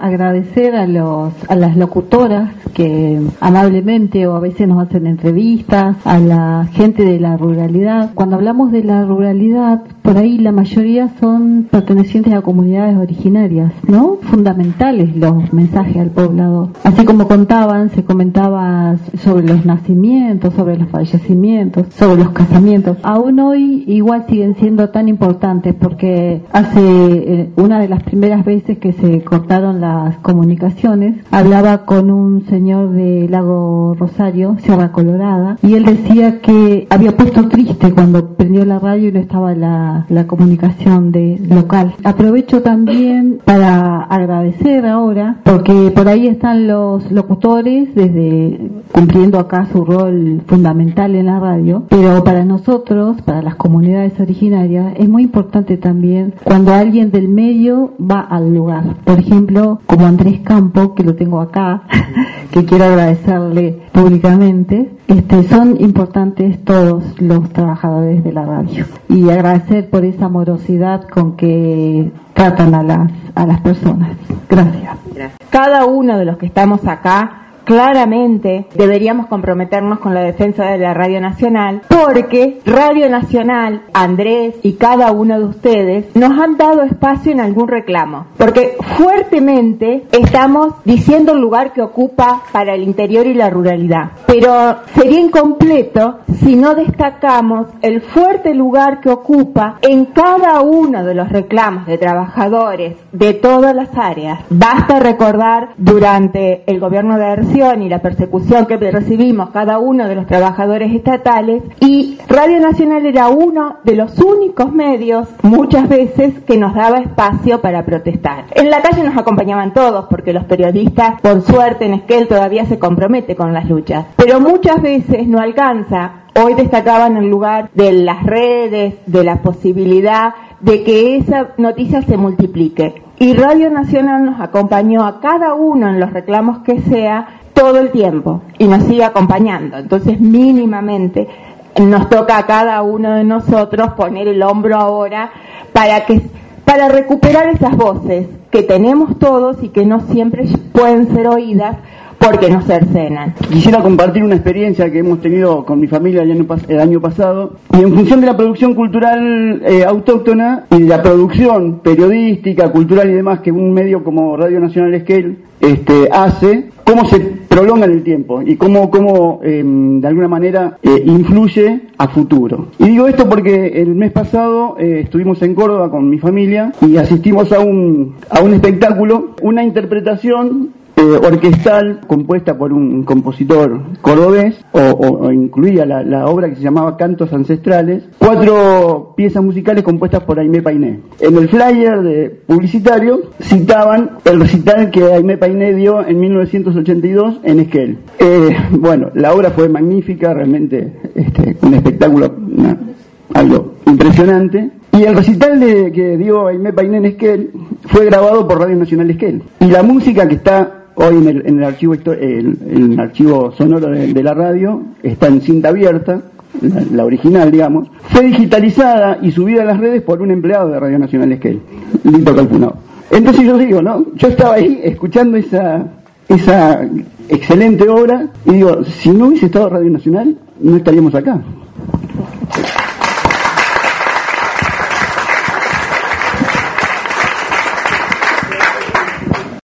agradecer a las locutoras que amablemente o a veces nos hacen entrevistas, a la gente de la ruralidad. Cuando hablamos de la ruralidad, por ahí la mayoría son pertenecientes a comunidades originarias, ¿no? Fundamentales los mensajes al poblador. Así como se comentaba sobre los nacimientos, sobre los fallecimientos, sobre los casamientos. Aún hoy igual siguen siendo tan importantes, porque hace una de las primeras veces que se cortaron las comunicaciones, hablaba con un señor de Lago Rosario, Sierra Colorada, y él decía que había puesto triste cuando prendió la radio y no estaba la comunicación local. Aprovecho también para agradecer ahora, porque por ahí están los locutores cumpliendo acá su rol fundamental en la radio, pero para nosotros, para las comunidades originarias, es muy importante también cuando alguien del medio va al lugar. Por ejemplo, como Andrés Campo, que lo tengo acá, que quiero agradecerle públicamente. Son importantes todos los trabajadores de la radio, y agradecer por esa amorosidad con que tratan a las personas. Gracias. Cada uno de los que estamos acá, claramente deberíamos comprometernos con la defensa de la Radio Nacional, porque Radio Nacional, Andrés y cada uno de ustedes nos han dado espacio en algún reclamo, porque fuertemente estamos diciendo el lugar que ocupa para el interior y la ruralidad, pero sería incompleto si no destacamos el fuerte lugar que ocupa en cada uno de los reclamos de trabajadores de todas las áreas. Basta recordar durante el gobierno de Arce y la persecución que recibimos cada uno de los trabajadores estatales, y Radio Nacional era uno de los únicos medios, muchas veces, que nos daba espacio para protestar. En la calle nos acompañaban todos, porque los periodistas, por suerte, en Esquel todavía se compromete con las luchas, pero muchas veces no alcanza. Hoy destacaban el lugar de las redes, de la posibilidad de que esa noticia se multiplique. Y Radio Nacional nos acompañó a cada uno en los reclamos que sea, todo el tiempo, y nos sigue acompañando. Entonces, mínimamente nos toca a cada uno de nosotros poner el hombro ahora para recuperar esas voces que tenemos todos y que no siempre pueden ser oídas porque nos cercenan. Quisiera compartir una experiencia que hemos tenido con mi familia el año pasado, y en función de la producción cultural autóctona y de la producción periodística, cultural y demás que un medio como Radio Nacional Esquel hace, cómo se prolonga en el tiempo y cómo de alguna manera influye a futuro. Y digo esto porque el mes pasado estuvimos en Córdoba con mi familia y asistimos a un espectáculo, una interpretación orquestal compuesta por un compositor cordobés, o incluía la obra que se llamaba Cantos Ancestrales, 4 piezas musicales compuestas por Aimé Painé. En el flyer publicitario citaban el recital que Aimé Painé dio en 1982 en Esquel. Bueno, la obra fue magnífica, realmente un espectáculo, algo impresionante. Y el recital que dio Aimé Painé en Esquel fue grabado por Radio Nacional Esquel. Y la música que está hoy en el archivo sonoro de la radio, está en cinta abierta, la original, digamos, fue digitalizada y subida a las redes por un empleado de Radio Nacional Esquel, Lito Calpunao. Entonces yo digo, ¿no? Yo estaba ahí escuchando esa excelente obra y digo, si no hubiese estado Radio Nacional, no estaríamos acá.